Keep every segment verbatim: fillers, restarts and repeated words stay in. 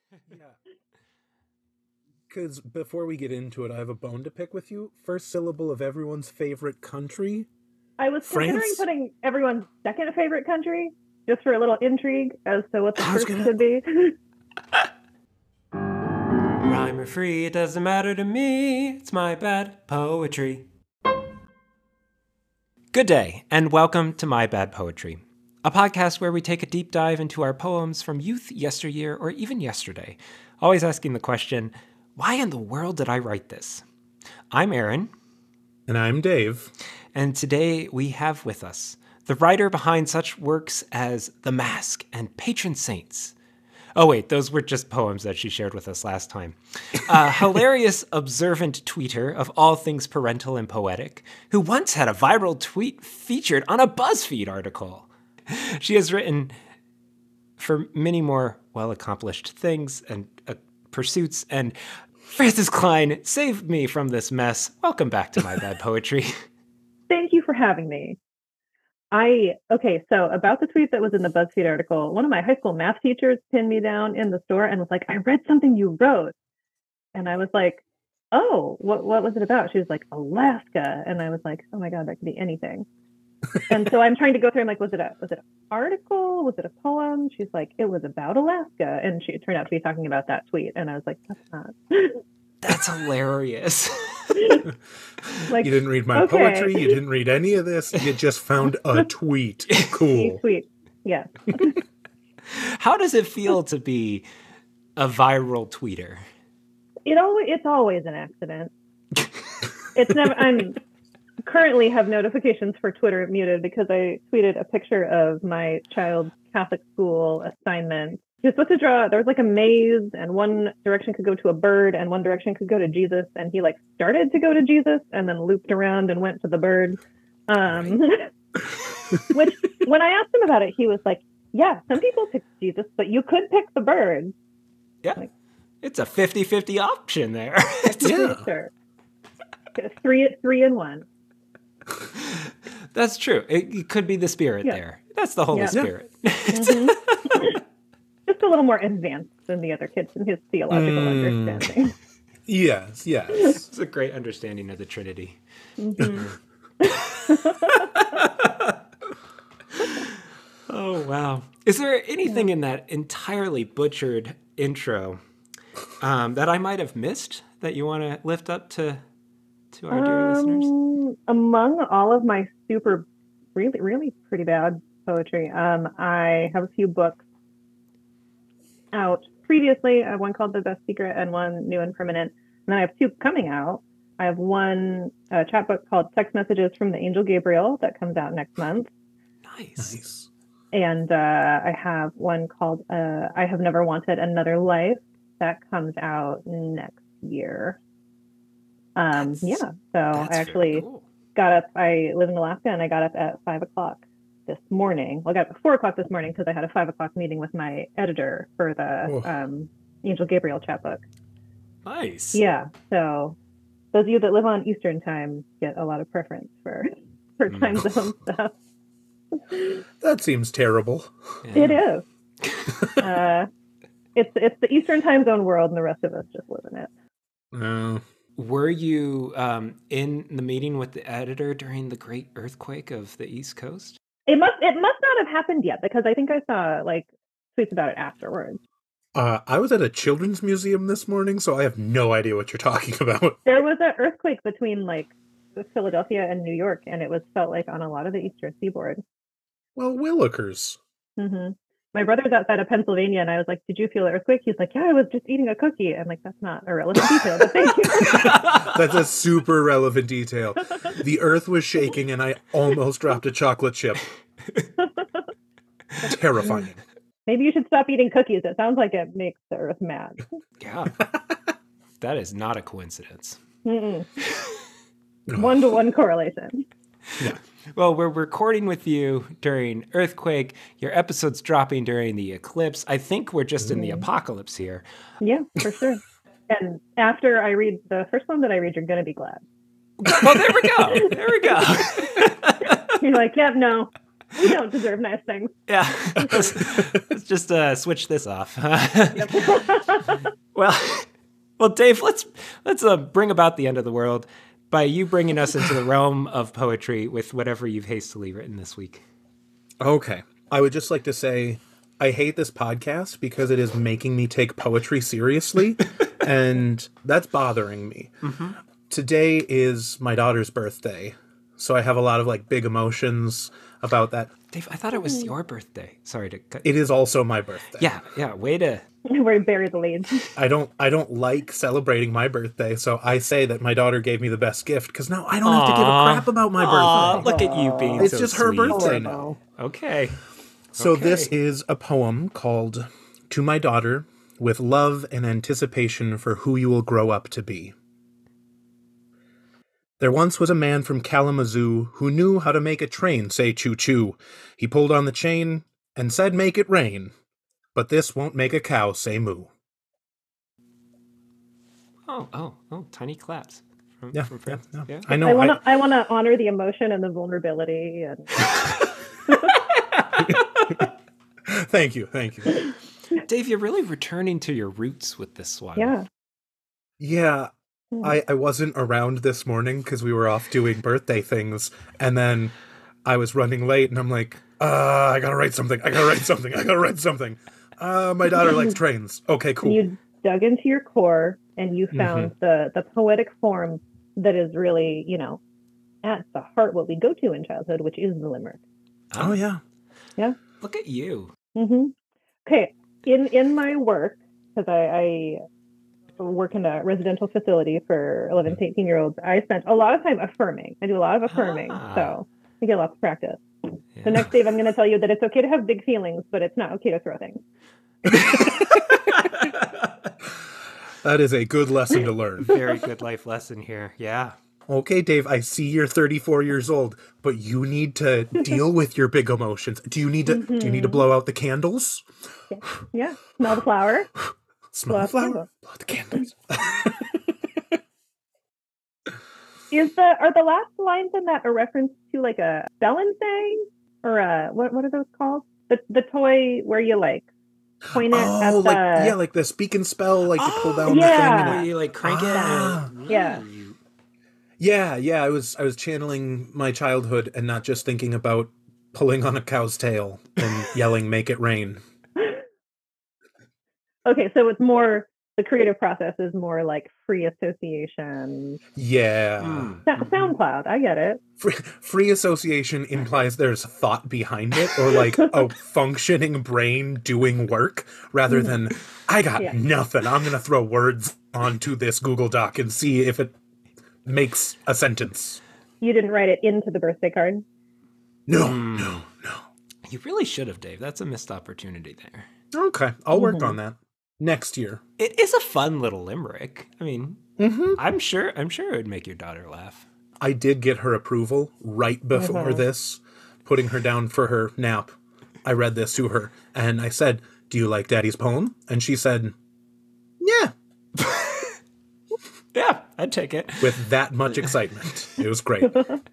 Yeah. Because before we get into it, I have a bone to pick with you. First syllable of everyone's favorite country. I was France? considering putting everyone's second favorite country, just for a little intrigue as to what the I was first gonna- could be. Rhyme or free, it doesn't matter to me. It's my bad poetry. Good day, and welcome to My Bad Poetry, a podcast where we take a deep dive into our poems from youth, yesteryear, or even yesterday, always asking the question, why in the world did I write this? I'm Aaron. And I'm Dave. And today we have with us the writer behind such works as The Mask and Patron Saints. Oh, wait, those were just poems that she shared with us last time. A hilarious, observant tweeter of all things parental and poetic, who once had a viral tweet featured on a BuzzFeed article. She has written for many more well-accomplished things and uh, pursuits, and Frances Klein, save me from this mess. Welcome back to My Bad Poetry. Thank you for having me. I, okay, so about the tweet that was in the BuzzFeed article, one of my high school math teachers pinned me down in the store and was like, I read something you wrote. And I was like, oh, what, what was it about? She was like, Alaska. And I was like, oh my God, that could be anything. And so I'm trying to go through, I'm like, was it a, was it an article? Was it a poem? She's like, it was about Alaska. And she turned out to be talking about that tweet. And I was like, that's not. That's hilarious. Like, you didn't read my okay. poetry. You didn't read any of this. You just found a tweet. Cool. Tweet. Yes. How does it feel to be a viral tweeter? It always, it's always an accident. It's never, I'm currently have notifications for Twitter muted because I tweeted a picture of my child's Catholic school assignment. He was supposed to draw, there was like a maze, and one direction could go to a bird and one direction could go to Jesus. And he like started to go to Jesus and then looped around and went to the bird. Um, which when I asked him about it, he was like, yeah, some people pick Jesus, but you could pick the bird. Yeah. Like, it's a fifty-fifty option there. Yeah. Sure. Three, three in one. That's true. It, it could be the spirit yeah. there. That's the Holy yeah. Spirit. Mm-hmm. Just a little more advanced than the other kids in his theological mm. understanding. Yes, yes. It's a great understanding of the Trinity. Mm-hmm. Oh, wow. Is there anything yeah. in that entirely butchered intro um, that I might have missed that you want to lift up to, to our dear um, listeners? Among all of my super, really, really pretty bad poetry, um, I have a few books out previously. I have one called The Best Secret and one New and Permanent. And then I have two coming out. I have one uh, chapbook called Text Messages from the Angel Gabriel that comes out next month. Nice. Nice. And uh, I have one called uh, I Have Never Wanted Another Life that comes out next year. Um, yeah. So I actually cool. got up, I live in Alaska, and I got up at five o'clock this morning. Well, I got up at four o'clock this morning because I had a five o'clock meeting with my editor for the um, Angel Gabriel chapbook. Nice. Yeah. So those of you that live on Eastern time get a lot of preference for, for time mm. zone stuff. That seems terrible. Yeah. It is. uh, it's it's the Eastern time zone world, and the rest of us just live in it. Uh, Were you um, in the meeting with the editor during the great earthquake of the East Coast? It must it must not have happened yet, because I think I saw like tweets about it afterwards. Uh, I was at a children's museum this morning, so I have no idea what you're talking about. There was an earthquake between like Philadelphia and New York, and it was felt like on a lot of the Eastern Seaboard. Well, Willikers. Mm-hmm. My brother's outside of Pennsylvania, and I was like, did you feel the earthquake? He's like, yeah, I was just eating a cookie. I'm like, that's not a relevant detail, but thank you. That's a super relevant detail. The earth was shaking, and I almost dropped a chocolate chip. Terrifying. Maybe you should stop eating cookies. It sounds like it makes the earth mad. Yeah. That is not a coincidence. Mm-mm. One-to-one correlation. Yeah. Well, we're recording with you during earthquake. Your episode's dropping during the eclipse. I think we're just mm. in the apocalypse here. Yeah, for sure. And after I read the first one that I read, you're going to be glad. Well, there we go. There we go. You're like, yeah, no, We don't deserve nice things. Yeah. let's, let's just uh, switch this off. well, well, Dave, let's let's uh, bring about the end of the world by you bringing us into the realm of poetry with whatever you've hastily written this week. Okay. I would just like to say I hate this podcast because it is making me take poetry seriously, and that's bothering me. Mm-hmm. Today is my daughter's birthday, so I have a lot of like big emotions about that. Dave, I thought it was your birthday. Sorry to cut. It is also my birthday. Yeah, yeah, way to... Where you bury the lead. I don't I don't like celebrating my birthday, so I say that my daughter gave me the best gift because now I don't Aww. have to give a crap about my Aw, birthday. look at you being It's so just her sweet. birthday now. Okay. So Okay. this is a poem called To My Daughter, with love and anticipation for who you will grow up to be. There once was a man from Kalamazoo who knew how to make a train say choo-choo. He pulled on the chain and said make it rain, but this won't make a cow say moo. Oh, oh, oh, tiny claps. From, Yeah, from yeah, friends. yeah. Yeah. I know. I want I, to. I, want to honor the emotion and the vulnerability. And thank you, thank you. Dave, you're really returning to your roots with this one. yeah, Yeah, I, I wasn't around this morning because we were off doing birthday things, and then I was running late, and I'm like, uh, I gotta write something, I gotta write something, I gotta write something. Uh, my daughter likes trains. Okay, cool. you dug into your core and you found the the poetic form that is really, you know, at the heart what we go to in childhood, which is the limerick. Oh, yeah. Yeah. Look at you. Mm-hmm. Okay. In in my work, because I, I work in a residential facility for eleven to eighteen year olds, I spent a lot of time affirming. I do a lot of affirming, Ah. so I get lots of practice. Yeah. So next, Dave, I'm going to tell you that it's okay to have big feelings, but it's not okay to throw things. That is a good lesson to learn. Very good life lesson here. Yeah. Okay, Dave, I see you're thirty-four years old, but you need to deal with your big emotions. Do you need to do you need to blow out the candles? Yeah, yeah. Smell the flower. Smell Blow the out the flower? candles. Blow out the candles. Is the are the last lines in that a reference to like a spelling thing or a what what are those called? The the toy where you like point it at Oh, the like yeah, like the speak and spell, like to pull down yeah. the thing. Where And you like crank Ah. it. And, Yeah. Ooh, you- yeah, yeah. I was I was channeling my childhood and not just thinking about pulling on a cow's tail and yelling "Make it rain." Okay, so it's more the creative process is more like free association. Yeah. Mm. Sa- SoundCloud, I get it. Free, free association implies there's thought behind it, or like a functioning brain doing work, rather than I got Yeah. nothing. I'm gonna throw words onto this Google Doc and see if it makes a sentence. You didn't write it into the birthday card. No, Mm. no, no. You really should have, Dave. That's a missed opportunity there. Okay, I'll work Mhm. on that next year. It is a fun little limerick. I mean, Mm-hmm. I'm sure. I'm sure it would make your daughter laugh. I did get her approval right before Mhm. this, putting her down for her nap. I read this to her, and I said, "Do you like Daddy's poem?" And she said, "Yeah," Yeah, I'd take it. with that much excitement. It was great.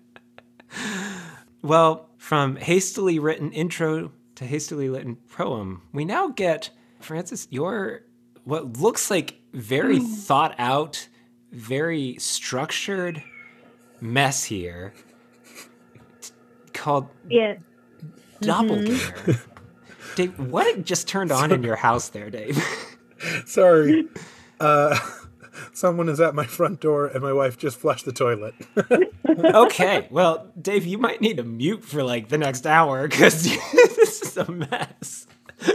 Well, from hastily written intro to hastily written poem, we now get, Francis, your what looks like very thought out, very structured mess here t- called Yeah. Double Dare. Dave, what just turned on in your house there, Dave? Sorry. Uh, someone is at my front door, and my wife just flushed the toilet. Okay, well, Dave, you might need to mute for like the next hour because this is a mess.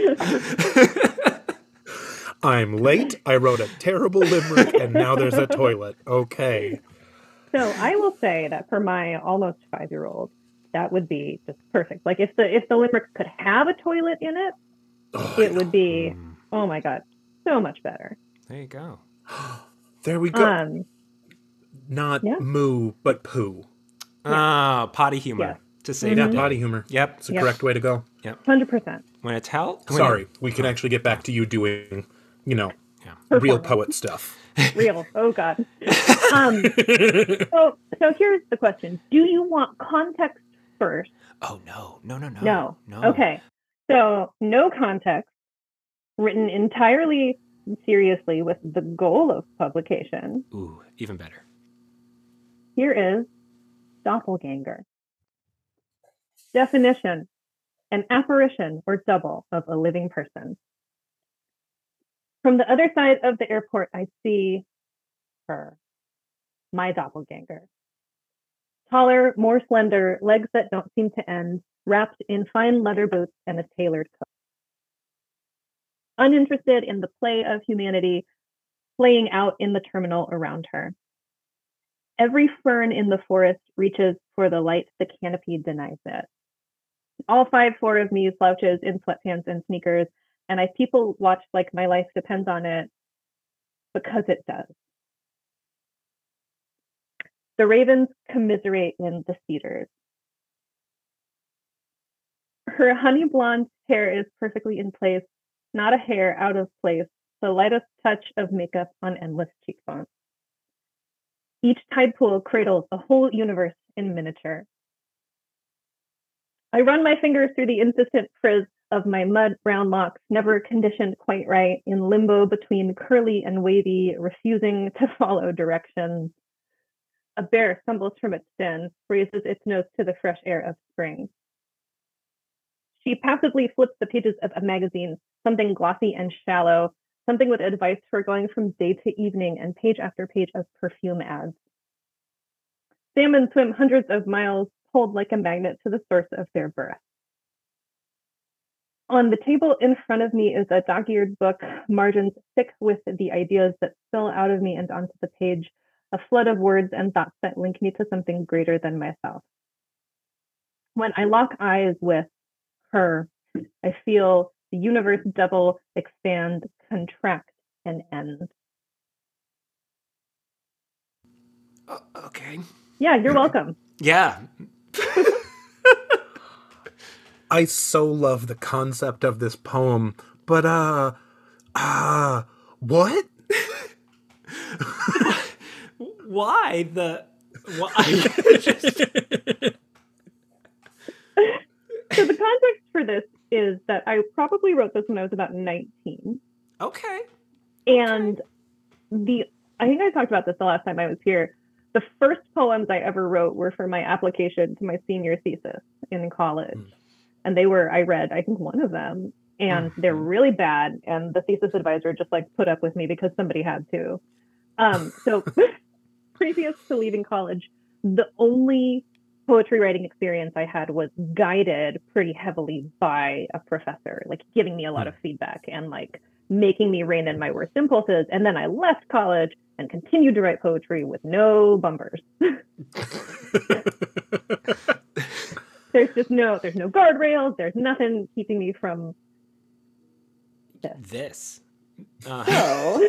I'm late. I wrote a terrible limerick, and now there's a toilet. Okay. So I will say that for my almost five year old, that would be just perfect. Like if the if the limerick could have a toilet in it, Oh, it would be oh my god, so much better. There you go. there we go. Um, Not yeah. moo, but poo. Ah, potty humor Yeah. to save Yeah, the day. potty humor. Yep. It's the Yeah. correct way to go. hundred percent. When it's hell. when Sorry, it- we can actually get back to you doing, you know, Yeah. real Performance. poet stuff. Real. Oh god. Um, so so here's the question: do you want context first. Oh, no, no, no, no. No. No. Okay. So, no context, written entirely seriously with the goal of publication. Ooh, even better. Here is Doppelganger. Definition: an apparition or double of a living person. From the other side of the airport, I see her, my doppelganger. Taller, more slender, legs that don't seem to end, wrapped in fine leather boots and a tailored coat. Uninterested in the play of humanity playing out in the terminal around her. Every fern in the forest reaches for the light the canopy denies it. All five floor of me slouches in sweatpants and sneakers, and I people watch like my life depends on it, because it does. The ravens commiserate in the cedars. Her honey blonde hair is perfectly in place, not a hair out of place, the lightest touch of makeup on endless cheekbones. Each tide pool cradles a whole universe in miniature. I run my fingers through the insistent frizz of my mud brown locks, never conditioned quite right, in limbo between curly and wavy, refusing to follow directions. A bear stumbles from its den, raises its nose to the fresh air of spring. She passively flips the pages of a magazine, something glossy and shallow, something with advice for going from day to evening, and page after page of perfume ads. Salmon swim hundreds of miles, pulled like a magnet to the source of their birth. On the table in front of me is a dog-eared book, margins thick with the ideas that spill out of me and onto the page, a flood of words and thoughts that link me to something greater than myself. When I lock eyes with her, I feel the universe double, expand, contract, and end. Uh, okay. Yeah, you're welcome. Yeah. I so love the concept of this poem, but, uh, uh, what? Why the, why? So the context for this is that I probably wrote this when I was about nineteen. Okay. And the, I think I talked about this the last time I was here. The first poems I ever wrote were for my application to my senior thesis in college. Mm. And they were, I read, I think one of them, and mm-hmm. they're really bad. And the thesis advisor just like put up with me because somebody had to. Um, so previous to leaving college, the only poetry writing experience I had was guided pretty heavily by a professor, like giving me a lot of feedback and like making me rein in my worst impulses. And then I left college and continued to write poetry with no bumpers. There's just no, there's no guardrails. There's nothing keeping me from this. This. Uh, so.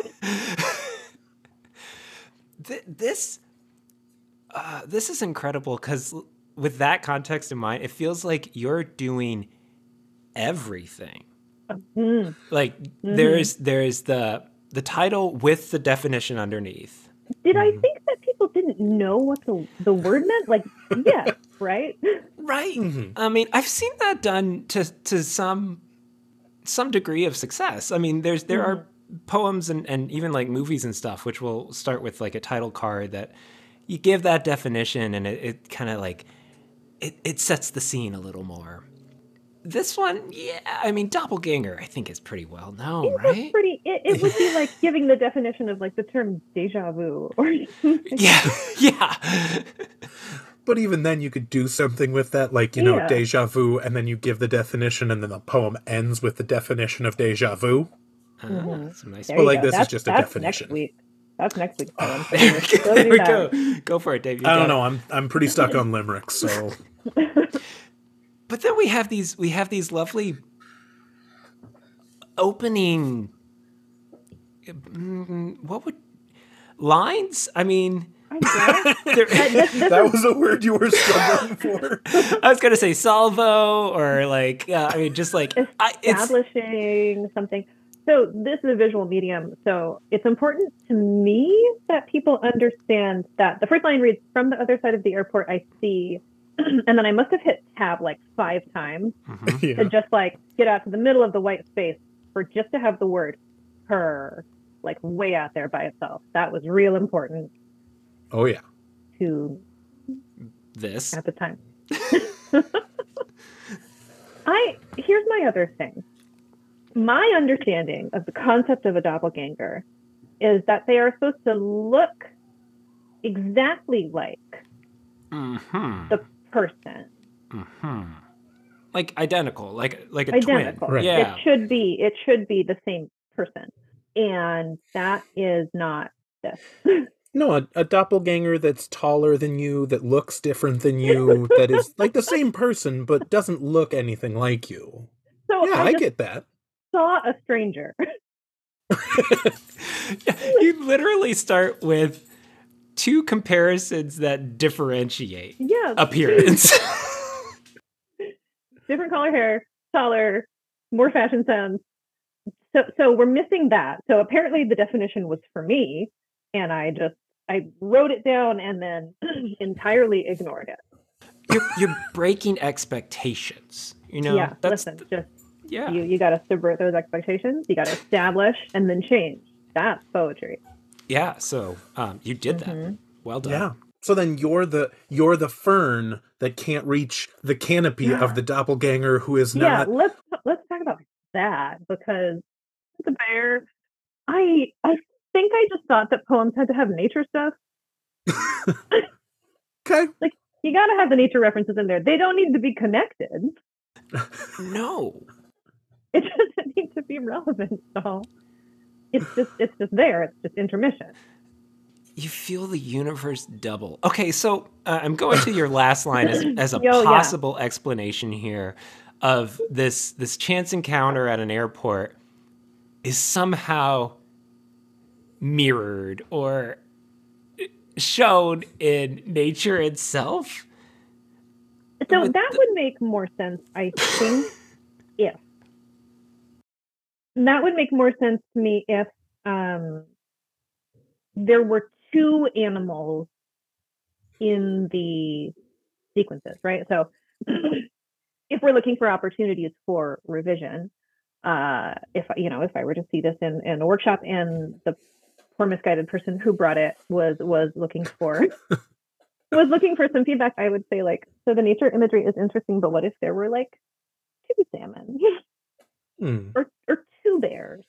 th- this. Uh, this is incredible because with that context in mind, it feels like you're doing everything. Mm. Like Mm-hmm. there's there's the the title with the definition underneath. Did I think that people didn't know what the the word meant? Like, yes, right? Right. Mm-hmm. I mean, I've seen that done to to some some degree of success. I mean, there's there mm-hmm. are poems and, and even like movies and stuff, which will start with like a title card that you give that definition and it, it kind of like it, it sets the scene a little more. This one, yeah, I mean, doppelganger, I think is pretty well known, it right? Pretty, it, it would be like giving the definition of like the term deja vu or yeah, yeah. But even then, you could do something with that, like, you know, yeah. deja vu, and then you give the definition, and then the poem ends with the definition of deja vu. Uh, mm-hmm. That's nice. But like, go. this that's, is just a that's definition. Next week. That's next week's poem. there go. There we go. Go for it, Dave. You I don't it. know. I'm I'm pretty stuck on limericks, so. But then we have these we have these lovely opening. What would lines? I mean, I guess. that was a word you were struggling for. I was gonna say salvo or like uh, I mean, just like establishing I, something. So this is a visual medium, so it's important to me that people understand that the first line reads, "From the other side of the airport, I see and then I must have hit tab like five times Mm-hmm. Yeah. to just like get out to the middle of the white space for just to have the word her like way out there by itself. That was real important Oh yeah. to This. at the time. I here's my other thing. My understanding of the concept of a doppelganger is that they are supposed to look exactly like Mm-hmm. the person. Mm-hmm. Like identical, like like a Identical. twin. Right. Yeah. It should be it should be the same person. And that is not this. No, a, a doppelganger that's taller than you, that looks different than you, that is like the same person but doesn't look anything like you. So Yeah, I, I just get that. saw a stranger. Yeah, you literally start with two comparisons that differentiate Yeah. appearance. Different color hair, taller, more fashion sense. So so we're missing that. So apparently the definition was for me, and I just I wrote it down and then entirely ignored it. you're, you're breaking expectations. You know, yeah, that's listen, just yeah, you you got to subvert those expectations. You got to establish and then change. That's poetry. yeah. So um, you did that. Mhm. Well done. Yeah. So then you're the you're the fern that can't reach the canopy Yeah. of the doppelganger who is Yeah, not. let's let's talk about that because the bear. I I think I just thought that poems had to have nature stuff. Okay. You got to have the nature references in there. They don't need to be connected. No. It doesn't need to be relevant at all. It's just it's just there. It's just intermission. You feel the universe double. Okay, so uh, I'm going to your last line as, as a Yo, yeah. possible explanation here of this this chance encounter at an airport is somehow mirrored or shown in nature itself. So With that the- would make more sense, I think, if that would make more sense to me if um, there were two animals in the sequences, right? So if we're looking for opportunities for revision, uh, if you know, if I were to see this in, in a workshop and the poor misguided person who brought it was was looking for was looking for some feedback, I would say like, so the nature imagery is interesting, but what if there were like two salmon Hmm. or or two bears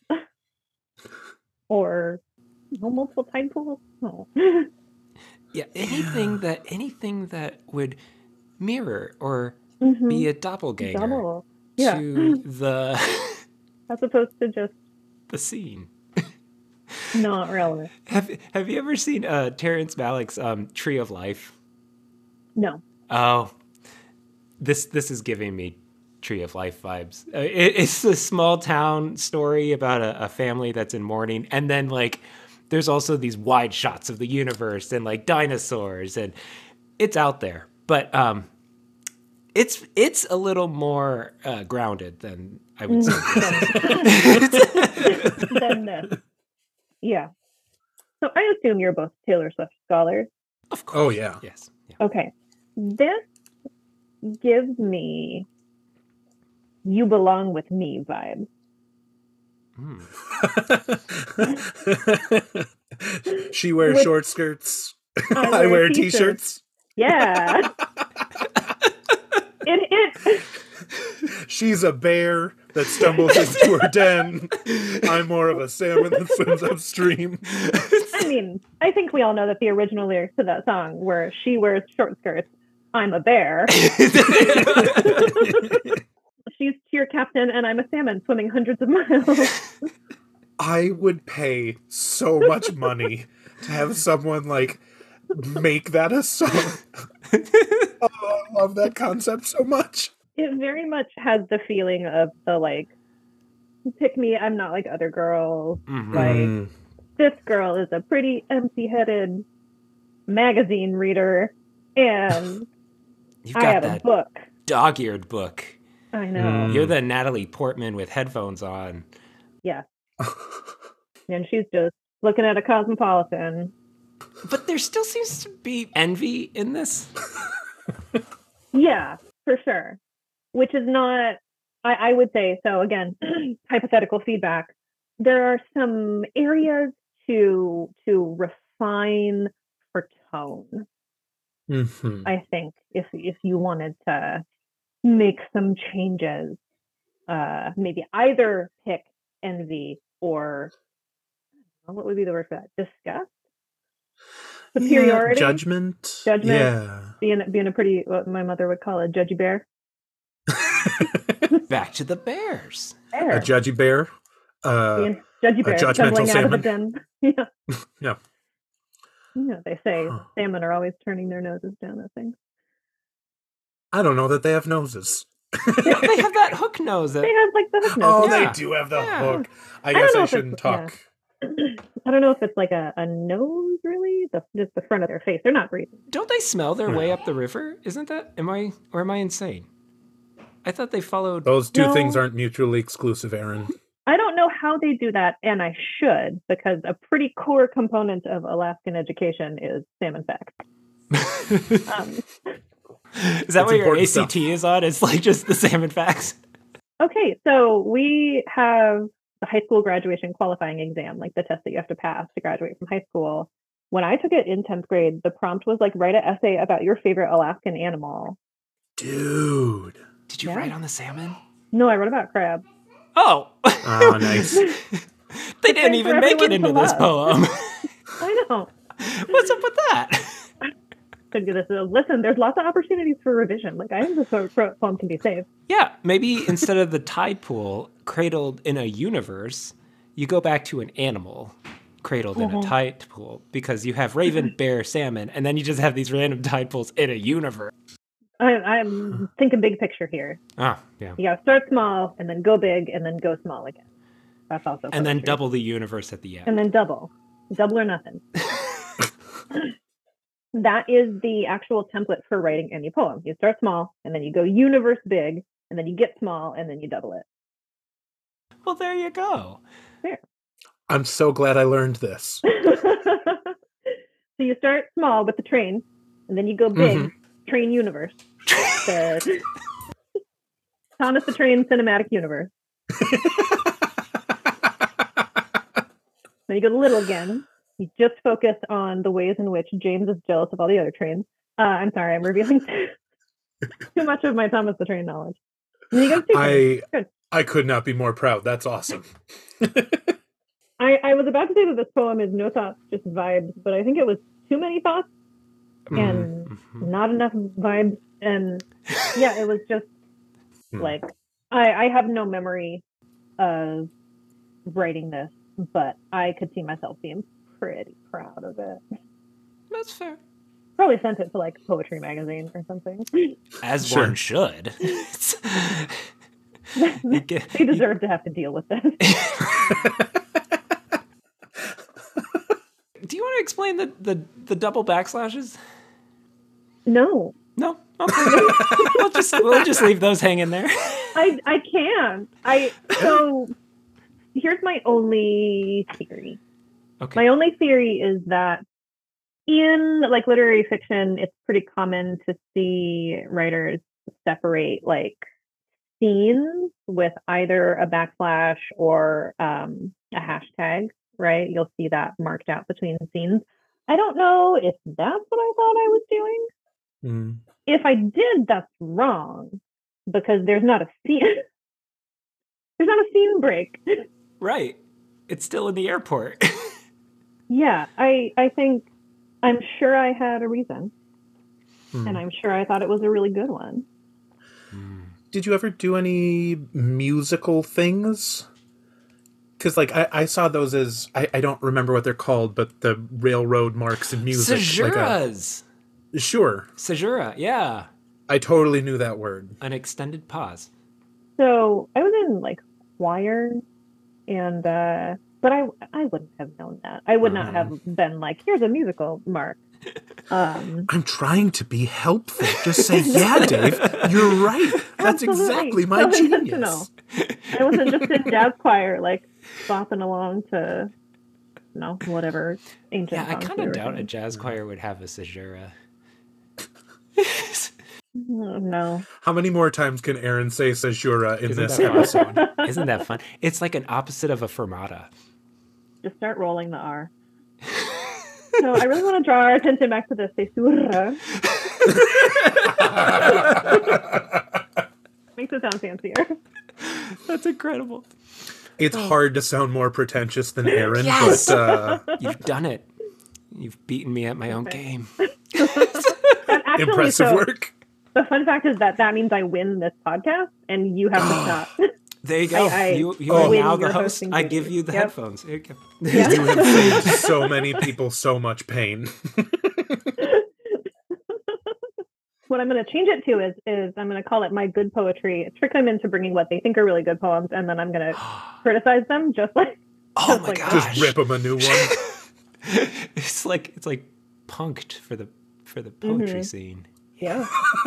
or you know, multiple tide pools? No. Yeah, anything that anything that would mirror or Mhm. be a doppelganger Double. Yeah. to the As opposed to just the scene. not relevant. Have Have you ever seen uh, Terrence Malick's um, Tree of Life? No. Oh, this this is giving me Tree of Life vibes. Uh, it, it's a small town story about a, a family that's in mourning, and then like there's also these wide shots of the universe and like dinosaurs, and it's out there, but um, it's it's a little more uh, grounded than I would say. Than this. Yeah. So I assume you're both Taylor Swift scholars. Of course. Oh, yeah. Yes. Yeah. Okay. This gives me "You Belong With Me" vibes. Mm. She wears With- short skirts. I I wear wear t-shirts. t-shirts. Yeah. it it She's a bear that stumbles into her den. I'm more of a salmon that swims upstream. I mean, I think we all know that the original lyrics to that song were "She wears short skirts, I'm a bear. She's cheer captain and I'm a salmon swimming hundreds of miles." I would pay so much money to have someone like make that a song. Oh, I love that concept so much. It very much has the feeling of the like, pick me, I'm not like other girls. Mhm. Like, Mm. this girl is a pretty empty-headed magazine reader, and You've I got have a that book. dog-eared book. I know. Mm. You're the Natalie Portman with headphones on. Yeah. And she's just looking at a cosmopolitan. But there still seems to be envy in this. Yeah, for sure. Which is not, I, I would say, so again, hypothetical feedback. There are some areas to to refine for tone. Mm-hmm. I think if if you wanted to make some changes, uh, maybe either pick envy or what would be the word for that? Disgust, Yeah, superiority, judgment. judgment. Yeah. Being being a pretty, what my mother would call a judgy bear. Back to the bears. Bear. A judgy bear. Uh, being judgy a bear judgmental stumbling out of the salmon. den. Yeah. Yeah. You know, they say Huh. salmon are always turning their noses down at things. I don't know that they have noses. They have that hook nose. That, They have like the hook nose. Oh, Yeah. they do have the Yeah. hook. I I don't guess know I if it's- shouldn't talk. I don't know if it's like a, a nose, really. The, just the front of their face. They're not breathing. don't they smell their way up the river? Isn't that? Am I or am I insane? I thought they followed. Those two No. things aren't mutually exclusive, Aaron. I don't know how they do that, and I should, because a pretty core component of Alaskan education is salmon facts. Um, Is that It's what your important A C T is on? It's like just the salmon facts. okay, so we have the high school graduation qualifying exam, like the test that you have to pass to graduate from high school. When I took it in tenth grade, the prompt was like, write an essay about your favorite Alaskan animal. Dude. Did you Yeah. write on the salmon? No, I wrote about crab. Oh, Oh, nice. they didn't for even make it everyone into to this love. poem. I know. What's up with that? Could do this. Uh, Listen, there's lots of opportunities for revision. Like, I think this sort of poem can be saved. Yeah, maybe instead of the tide pool cradled in a universe, you go back to an animal cradled in a Mhm. tide pool because you have raven, bear, salmon, and then you just have these random tide pools in a universe. I, I'm thinking big picture here. Ah, yeah. You gotta start small and then go big and then go small again. That's also And then poetry. double the universe at the end. And then double. Double or nothing. That is the actual template for writing any poem. You start small and then you go universe big and then you get small and then you double it. Well, there you go. I'm so glad I learned this. So you start small with the train and then you go big, Mhm. train universe. The Thomas the Train cinematic universe. Then you go to little again. You just focus on the ways in which James is jealous of all the other trains. Uh, I'm sorry, I'm revealing too much of my Thomas the Train knowledge. And then you go to two trains. I Good. I could not be more proud. That's awesome. I, I was about to say that this poem is no thoughts, just vibes, but I think it was too many thoughts and Mhm. not enough vibes. And yeah, it was just Hmm. like, I, I have no memory of writing this, but I could see myself being pretty proud of it. That's fair. Probably sent it to like Poetry Magazine or something. As Sure. one should. You get- They deserve to have to deal with this. Do you want to explain the, the, the double backslashes? No, No? Okay. we'll, just, we'll just leave those hanging there. I I can't. I so here's my only theory. Okay. My only theory is that in like literary fiction, it's pretty common to see writers separate like scenes with either a backslash or um, a hashtag, right? You'll see that marked out between scenes. I don't know if that's what I thought I was doing. Mm. If I did, that's wrong because there's not a scene. There's not a scene break. Right. It's still in the airport. Yeah, I I think I'm sure I had a reason, Hmm. and I'm sure I thought it was a really good one. Did you ever do any musical things? Because, like, I, I saw those as, I, I don't remember what they're called, but the railroad marks in music. Like Caesuras. a, sure. Caesura, yeah. I totally knew that word. An extended pause. So I was in like choir, and uh, but I I wouldn't have known that. I would not have been like, here's a musical mark. Um, I'm trying to be helpful. Just say, yeah, Dave, you're right. That's Absolutely. exactly my Totally good to know. genius. I wasn't just in jazz choir like bopping along to, you know, whatever ancient. Yeah, I songs kind we of were doubt a singing. jazz choir would have a Caesura. Oh, no. How many more times can Aaron say Caesura in Isn't this that episode? fun? Isn't that fun? It's like an opposite of a fermata. Just start rolling the R. So I really want to draw our attention back to the Caesura. Makes it sound fancier. That's incredible. It's hard to sound more pretentious than Aaron, Yes! but uh, You've done it. You've beaten me at my own Okay. game. And actually, impressive so work. the fun fact is that that means I win this podcast, and you have to stop. There you go. I- I you you Oh. are win now the your host. hosting I duty. give you the Yep. headphones. There you go. Yeah. You have saved so many people so much pain. What I'm going to change it to is is I'm going to call it my good poetry. Trick them into bringing what they think are really good poems, and then I'm going to criticize them just like Oh Just my like- gosh! Just rip them a new one. It's like it's like punked for the for the poetry Mhm. scene. yeah.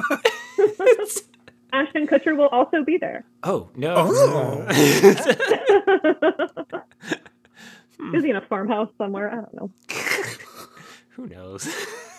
Ashton Kutcher will also be there. Oh no! Oh. Is he in a farmhouse somewhere? I don't know. Who knows?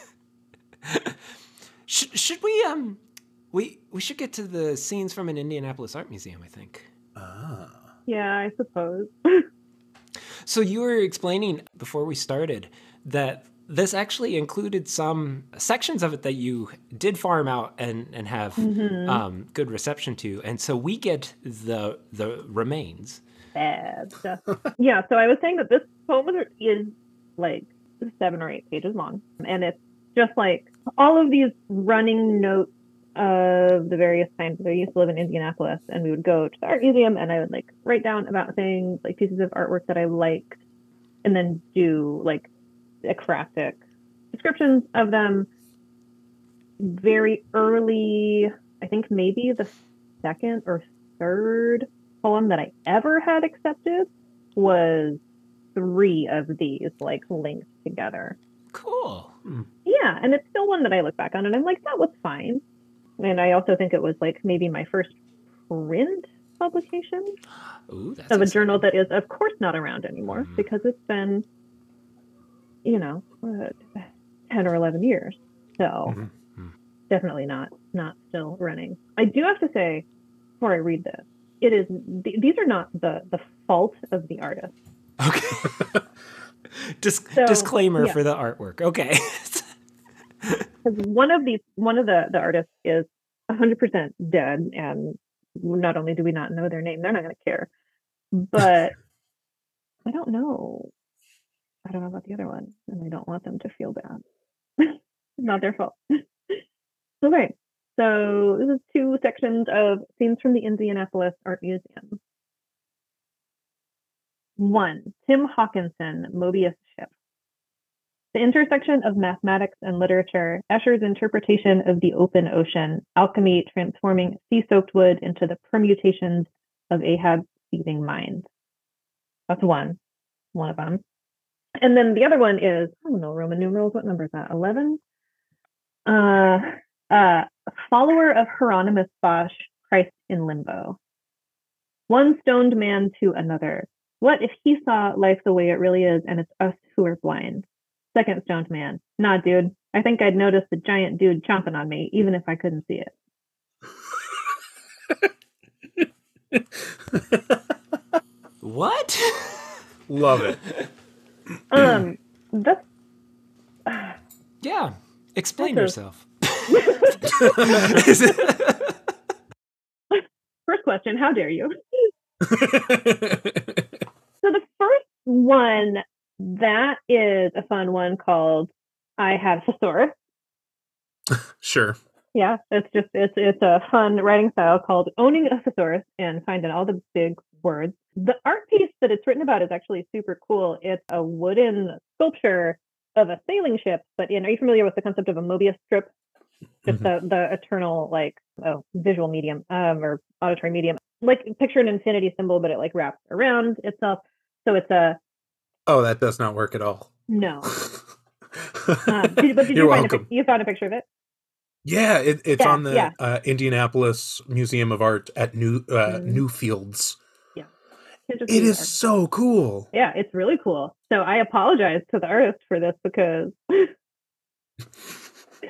should should we um we we should get to the scenes from an Indianapolis art museum, I think. Ah. Yeah, I suppose. So you were explaining before we started that this actually included some sections of it that you did farm out and and have Mhm. um, good reception to, and so we get the the remains. Bad stuff. Yeah, so I was saying that this poem is like seven or eight pages long, and it's just like all of these running notes of the various times that I used to live in Indianapolis, and we would go to the art museum, and I would like write down about things, like pieces of artwork that I liked, and then do like ekphrastic descriptions of them. Very early, I think maybe the second or third poem that I ever had accepted was three of these like linked together. Cool. Yeah, and it's still one that I look back on and I'm like, that was fine. And I also think it was like maybe my first print publication Ooh, that's of a exciting. journal that is of course not around anymore Mhm. because it's been, you know, uh, ten or eleven years. So Mhm. Mhm. definitely not not still running. I do have to say, before I read this, it is th- these are not the the fault of the artist. Okay. Dis- So, disclaimer yeah. for the artwork. Okay. Because one of these one of the the artists is one hundred percent dead, and not only do we not know their name, they're not going to care. But I don't know. I don't know about the other one, and I don't want them to feel bad. Not their fault. Okay, so this is two sections of scenes from the Indianapolis Art Museum. One, Tim Hawkinson, Mobius Ship. The intersection of mathematics and literature, Escher's interpretation of the open ocean, alchemy transforming sea-soaked wood into the permutations of Ahab's seething mind. That's one, one of them. And then the other one is, I don't know, Roman numerals, what number is that, eleven? Uh, uh, follower of Hieronymus Bosch, Christ in Limbo. One stoned man to another. What if he saw life the way it really is and it's us who are blind? Second stoned man. Nah, dude. I think I'd notice the giant dude chomping on me, even if I couldn't see it. What? Love it. Um, that's Yeah. Explain That's a- yourself. first question. How dare you? So the first one, that is a fun one called I Have Thesaurus. Sure. Yeah, it's just it's it's a fun writing style called owning a thesaurus and finding all the big words. The art piece that it's written about is actually super cool. It's a wooden sculpture of a sailing ship, but in are you familiar with the concept of a Mobius strip? Just the the eternal like oh visual medium um or auditory medium. Like picture an infinity symbol, but it like wraps around itself. So it's a Oh, that does not work at all. no. Um, did, but did You're you find a, welcome. pic- you found a picture of it? Yeah, it, it's Yeah, on the yeah. uh, Indianapolis Museum of Art at New uh, Mhm. Newfields. Can't just It read is art. so cool. Yeah, it's really cool. So I apologize to the artist for this because, like,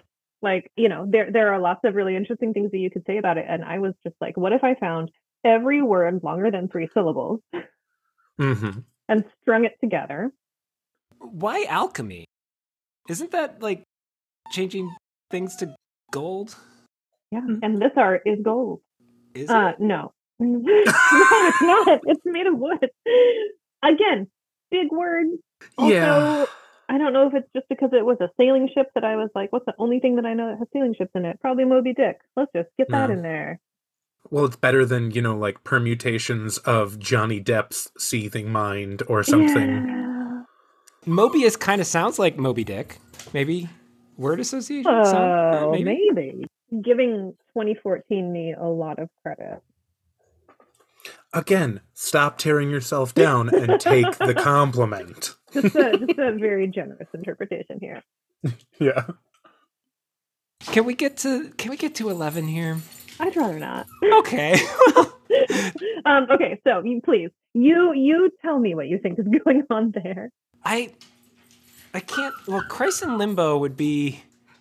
like, you know, there there are lots of really interesting things that you could say about it. And I was just like, what if I found every word longer than three syllables Mm-hmm. and strung it together? Why alchemy? Isn't that like changing things to gold? Yeah, and this art is gold. Is Uh, it? no. No, it's not. It's made of wood. Again, big word. Also, Yeah. I don't know if it's just because it was a sailing ship that I was like, what's the only thing that I know that has sailing ships in it? Probably Moby Dick. Let's just get that No. in there. Well, it's better than, you know, like permutations of Johnny Depp's seething mind or something. Yeah. Mobius kind of sounds like Moby Dick. Maybe word association? Oh, Sound? Maybe? maybe. Giving twenty fourteen me a lot of credit. Again, stop tearing yourself down and take the compliment. Just a, just a very generous interpretation here. Yeah. Can we get to Can we get to eleven here? I'd rather not. Okay. um, okay, so you please, you you tell me what you think is going on there. I I can't. Well, Christ in Limbo would be.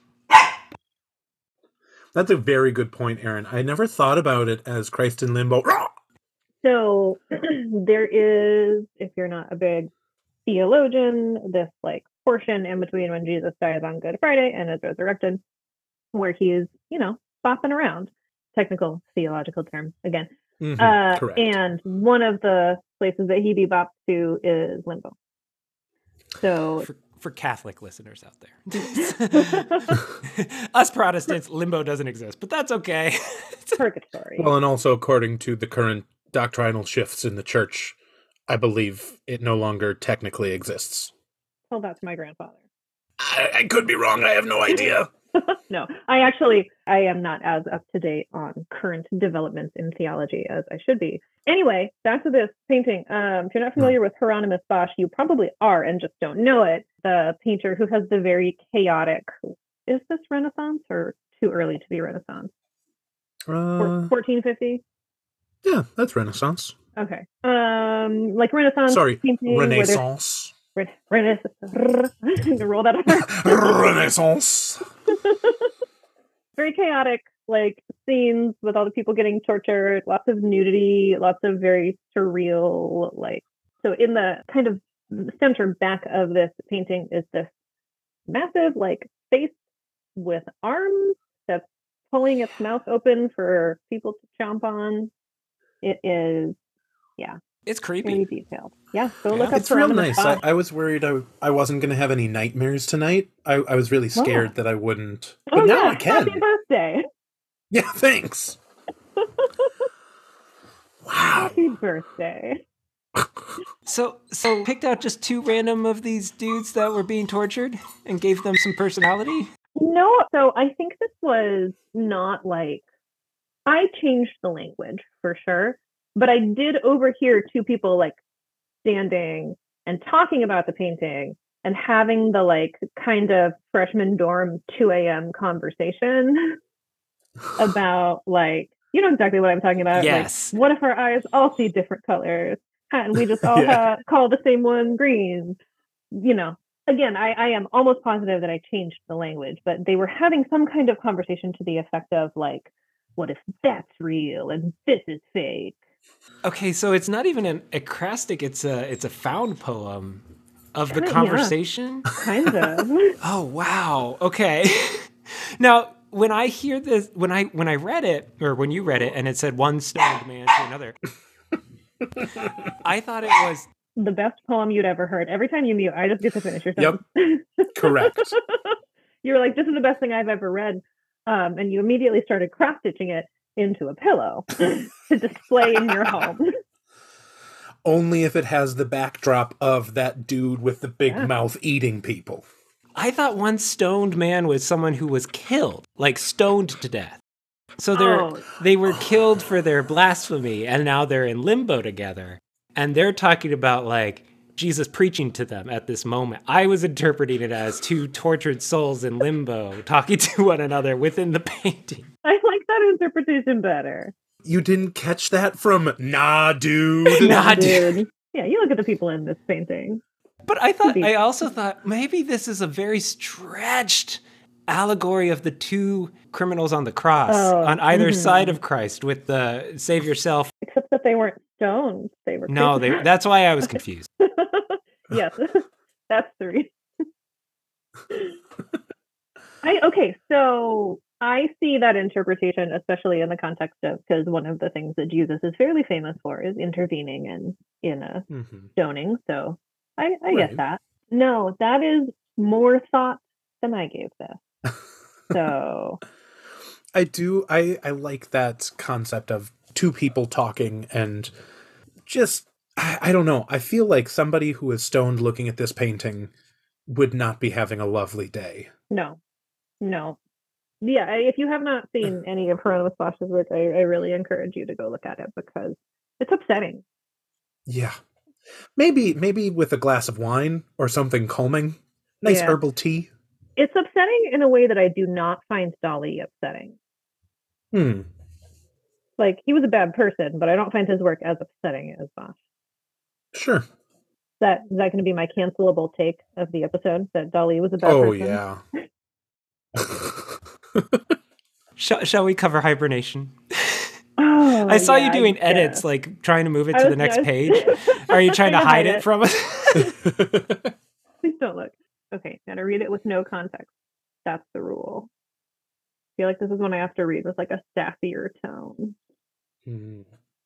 That's a very good point, Aaron. I never thought about it as Christ in Limbo. So there is, if you're not a big theologian, this like portion in between when Jesus dies on Good Friday and is resurrected, where he's, you know, bopping around. Technical theological term again. Mm-hmm, uh, correct. And one of the places that he bebops to is Limbo. So For, for Catholic listeners out there. Us Protestants, Limbo doesn't exist, but that's okay. purgatory. Well, and also according to the current doctrinal shifts in the church, I believe it no longer technically exists. Tell that to my grandfather. I, I could be wrong. I have no idea. No, I actually, I am not as up to date on current developments in theology as I should be. Anyway, back to this painting. Um, if you're not familiar with Hieronymus Bosch, you probably are and just don't know it. The painter who has the very chaotic, is this Renaissance or too early to be Renaissance? Uh, fourteen fifty? yeah, that's Renaissance. Okay. Um, like Renaissance Sorry, painting. Renaissance. Re- Renaissance. Roll that up. Renaissance. Very chaotic, like scenes with all the people getting tortured, lots of nudity, lots of very surreal, like. So in the kind of center back of this painting is this massive, like, face with arms that's pulling its mouth open for people to chomp on. It is, yeah. It's creepy. Very detailed. Yeah, go look Yeah. up It's real Hieronymus nice. I, Bosch. I was worried I, I wasn't going to have any nightmares tonight. I, I was really scared Oh. that I wouldn't. But Oh, now yeah. I can. Happy birthday. Yeah, thanks. Wow. Happy birthday. So, so picked out just two random of these dudes that were being tortured and gave them some personality. No, so I think this was not like, I changed the language for sure, but I did overhear two people like standing and talking about the painting and having the like kind of freshman dorm two a.m. conversation about like, you know exactly what I'm talking about. Yes. Like, what if our eyes all see different colors and we just all Yeah. ha- call the same one green? You know, again, I, I am almost positive that I changed the language, but they were having some kind of conversation to the effect of like, what if that's real and this is fake? Okay, so it's not even an acrostic; it's a it's a found poem of the Kinda, yeah. conversation. Kind of. Oh wow. Okay. Now, when I hear this, when I when I read it, or when you read it, and it said one stoned man to another, I thought it was The best poem you'd ever heard. Every time you mute, I just get to finish your Yep. sentence. Correct. You were like, this is the best thing I've ever read. Um, and you immediately started cross-stitching it into a pillow to display in your home. Only if it has the backdrop of that dude with the big Yeah. mouth eating people. I thought one stoned man was someone who was killed, like stoned to death. So they're Oh. they were killed for their blasphemy, and now they're in limbo together. And they're talking about like Jesus preaching to them at this moment. I was interpreting it as two tortured souls in limbo talking to one another within the painting. I like that interpretation better. You didn't catch that from Nah Dude? Nah, dude. Dude. Yeah, you look at the people in this painting. But I thought Could be. I also thought maybe this is a very stretched allegory of the two criminals on the cross Oh, on either mhm. side of Christ with the save yourself. Except that they weren't stoned. They were No, they, that's why I was confused. Yes, that's the reason. I okay, so I see that interpretation, especially in the context of, because one of the things that Jesus is fairly famous for is intervening in in a Mhm. stoning. So I, I Right. get that. No, that is more thought than I gave this. So I do. I, I like that concept of two people talking and just, I, I don't know. I feel like somebody who is stoned looking at this painting would not be having a lovely day. no, no. Yeah, I- if you have not seen any of Hieronymus Bosch's work, I, I really encourage you to go look at it because it's upsetting. Yeah. Maybe, maybe with a glass of wine or something calming. Nice Yeah. herbal tea. It's upsetting in a way that I do not find Dali upsetting. Hmm. Like, he was a bad person, but I don't find his work as upsetting as Bosch. Sure. That is that going to be my cancelable take of the episode? That Dali was a bad Oh, person? yeah. Shall, shall we cover hibernation? Oh, I saw yeah, you doing I edits, guess. like trying to move it I to the was- next I was- page. Are you trying to hide it from us? Please don't look. Okay, gotta read it with no context. That's the rule. I feel like this is when I have to read with like a staffier tone. Hmm.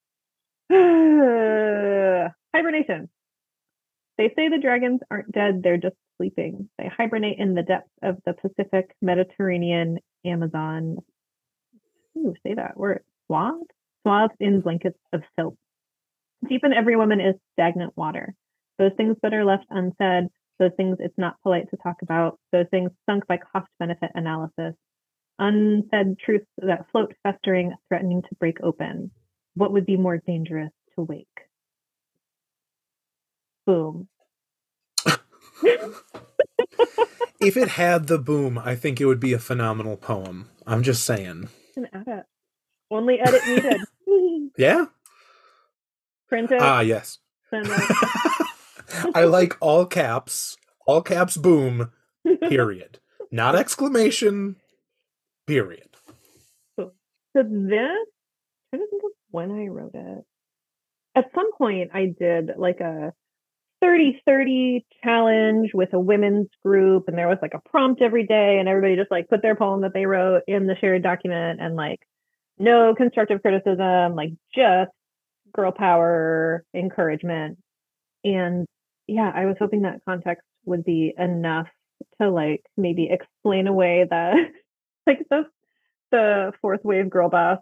Hibernation. They say the dragons aren't dead, they're just sleeping. They hibernate in the depths of the Pacific, Mediterranean, Amazon. Ooh, say that word. Swathed? Swathed in blankets of silk. Deep in every woman is stagnant water. Those things that are left unsaid, those things it's not polite to talk about, those things sunk by cost-benefit analysis. Unsaid truths that float festering, threatening to break open. What would be more dangerous to wake? Boom. If it had the boom, I think it would be a phenomenal poem. I'm just saying. An edit. Only edit needed. Yeah? Print it. Ah, yes. Send it. I like all caps. All caps boom. Period. Not exclamation. Period. So this, I'm trying to think of when I wrote it. At some point, I did like a thirty thirty challenge with a women's group, and there was like a prompt every day, and everybody just like put their poem that they wrote in the shared document, and like no constructive criticism, like just girl power encouragement. And yeah, I was hoping that context would be enough to like maybe explain away that like the the fourth wave girl boss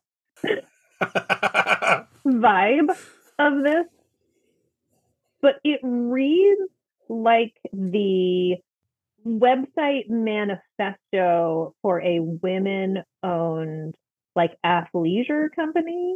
vibe of this. But it reads like the website manifesto for a women-owned like athleisure company.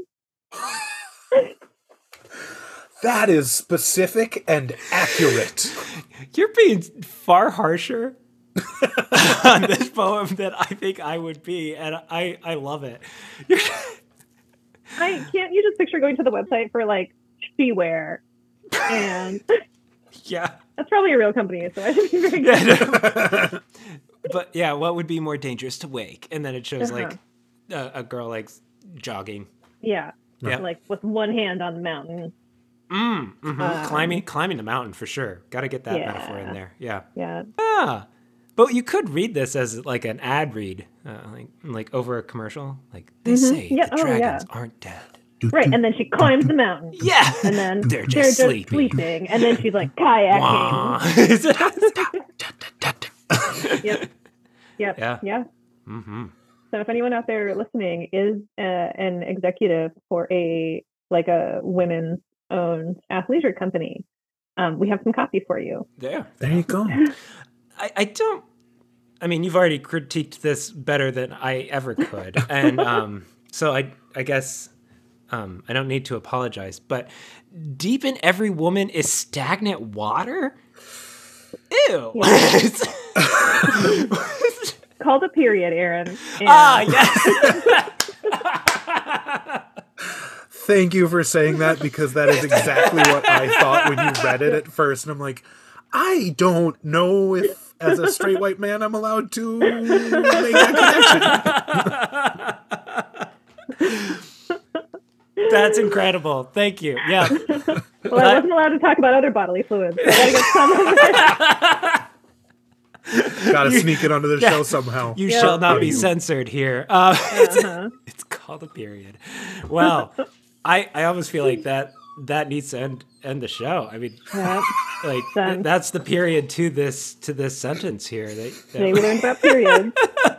That is specific and accurate. You're being far harsher on this poem than I think I would be, and I, I love it. You're... I can't you just picture going to the website for like she wear, and yeah, that's probably a real company, so I should be very yeah, no. But yeah, what would be more dangerous to wake? And then it shows Uh-huh. like a, a girl like jogging. yeah, Yeah. like with one hand on the mountain. Mm, mhm. Um, climbing, climbing the mountain for sure. Got to get that yeah. metaphor in there. Yeah. Yeah, Ah, but you could read this as like an ad read, uh, like like over a commercial. Like they Mhm. say Yeah, the oh, dragons yeah. aren't dead. right. And then she climbs the mountain. Yeah, And then they're just sleeping. sleeping. And then she's like kayaking. Yep. Yep. Yeah. Yeah. Mm-hmm. So if anyone out there listening is uh, an executive for a like a women's owned athleisure company, um, we have some copy for you. There. There you go. I, I don't. I mean, you've already critiqued this better than I ever could, and um, so I I guess um, I don't need to apologize. But deep in every woman is stagnant water. Ew. Called a period, Aaron. And Ah, yes. Thank you for saying that, because that is exactly what I thought when you read it at first. And I'm like, I don't know if as a straight white man, I'm allowed to make that connection. That's incredible. Thank you. Yeah. Well, I wasn't allowed to talk about other bodily fluids. So I gotta get some of it. Gotta sneak it onto the yeah. show somehow. You yeah. shall not be censored here. Uh, uh-huh. it's, it's called a period. Well, I, I almost feel like that that needs to end end the show. I mean, Yep. like th- that's the period to this to this sentence here. That, that... Today we learned about periods.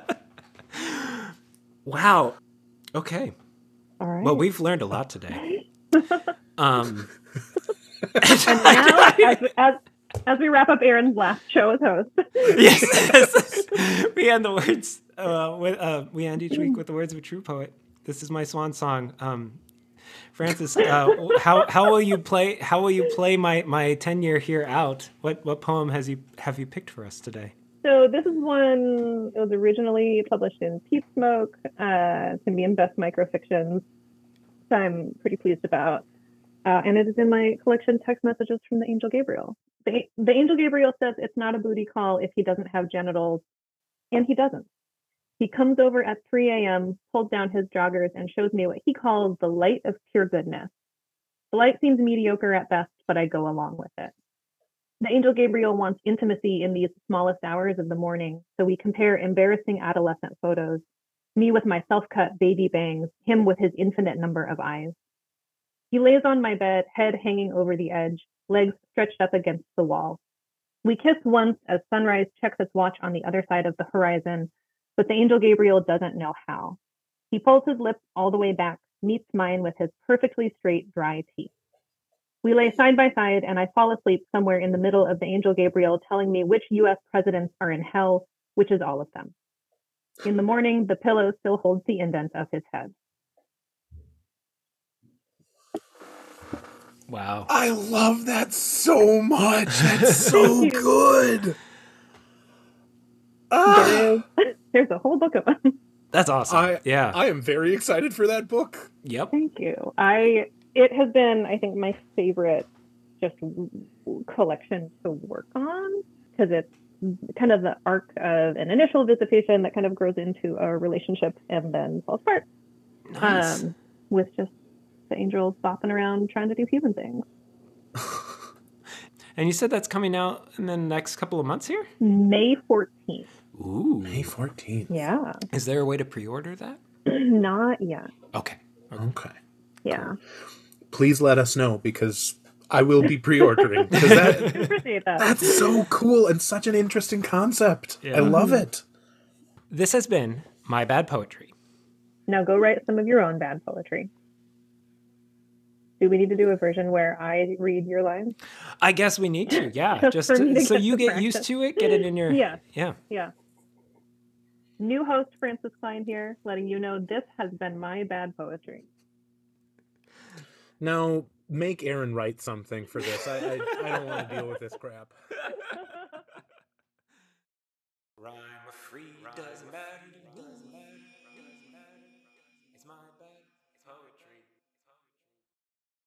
Wow. Okay. All right. Well, we've learned a lot today. Um, and now, as, as, as we wrap up Aaron's last show as host. Yes. we end the words, uh, with, uh, we end each week with the words of a true poet. This is my swan song. Um, Frances, uh, how how will you play? How will you play my, my tenure here out? What what poem has you have you picked for us today? So this is one. It was originally published in Peat Smoke. Uh, it's going to be in Best Microfictions. So I'm pretty pleased about, uh, and it is in my collection Text Messages from the Angel Gabriel. The, the Angel Gabriel says it's not a booty call if he doesn't have genitals, and he doesn't. He comes over at three a.m., pulls down his joggers, and shows me what he calls the light of pure goodness. The light seems mediocre at best, but I go along with it. The Angel Gabriel wants intimacy in these smallest hours of the morning, so we compare embarrassing adolescent photos, me with my self-cut baby bangs, him with his infinite number of eyes. He lays on my bed, head hanging over the edge, legs stretched up against the wall. We kiss once as sunrise checks its watch on the other side of the horizon, but the Angel Gabriel doesn't know how. He pulls his lips all the way back, meets mine with his perfectly straight, dry teeth. We lay side by side, and I fall asleep somewhere in the middle of the Angel Gabriel telling me which U S presidents are in hell, which is all of them. In the morning, the pillow still holds the indent of his head. Wow. I love that so much. That's so good. Ah. There is, there's a whole book of them. That's awesome. I, yeah. I am very excited for that book. Yep. Thank you. I it has been, I think, my favorite just collection to work on, because it's kind of the arc of an initial visitation that kind of grows into a relationship and then falls apart. Nice. Um, with just the angels bopping around trying to do human things. And you said that's coming out in the next couple of months here? May fourteenth. Ooh. May fourteenth. Yeah. Is there a way to pre-order that? Not yet. Okay. Okay. okay. Yeah. Please let us know, because I will be pre-ordering. Because that, I appreciate that. that's so cool and such an interesting concept. Yeah. I love it. This has been My Bad Poetry. Now go write some of your own bad poetry. Do we need to do a version where I read your lines? I guess we need to, yeah. Just Just for me to, to so get you to get practice. used to it, get it in your... Yeah. Yeah. Yeah. New host Frances Klein here, letting you know this has been my bad poetry. Now, make Aaron write something for this. I, I, I don't want to deal with this crap. Rhyme free doesn't matter.